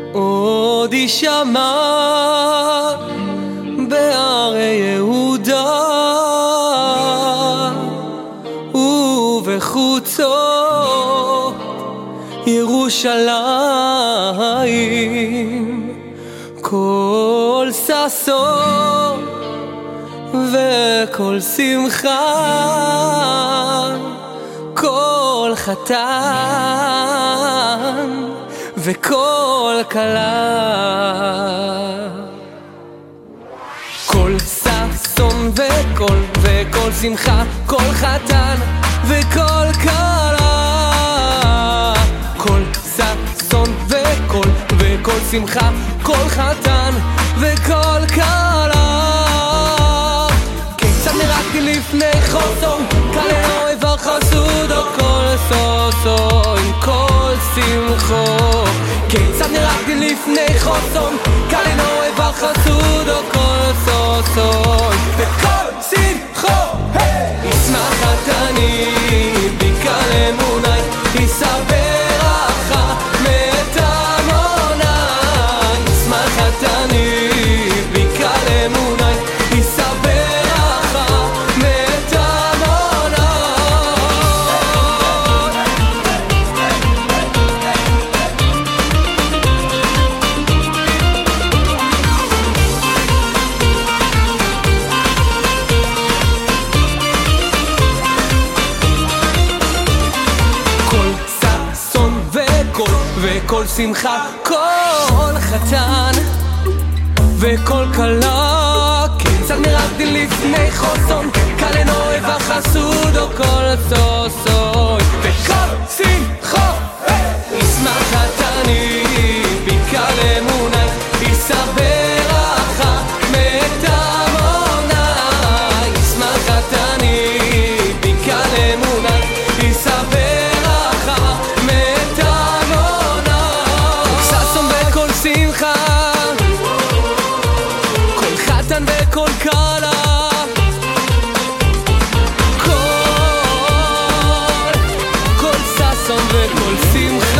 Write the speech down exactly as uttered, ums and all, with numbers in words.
עוד יישמע בערי יהודה ובחוצות ירושלים כל ששון וכל שמחה, כל חתן וכל כלה, כל ששון וכל וכל שמחה, כל חתן וכל כלה, כל ששון וכל וכל שמחה, כל חתן וכל כלה. כיצד נראיתי לפני חוסון, כלנו איבר חסודו, כל ששון כל שמחו. כיצד נראיתי לפני חוסון, כלנו איבר חסודו, כל ששון וכל שמחו. ישמח חתני בקהל אמוני, יישא ברכה מאת עמוני. ישמח חתני בקהל אמוני, יישא ברכה מאת עמוני. כל ששון וכל וכל שמחה, כל חתן וכל כלה. כיצד נראיתי לפני חוסון, כלנו איבר חסודו, כל ששון וכל שמחו. ישמח חתני בקהל אמוני, יישא ברכה מאת עמוני. ישמח חתני בקהל אמוני, יישא ברכה מאת עמוני. כל ששון וכל שמחה, כל חתן וכל כלה, כל כל ששון וכל שמחה.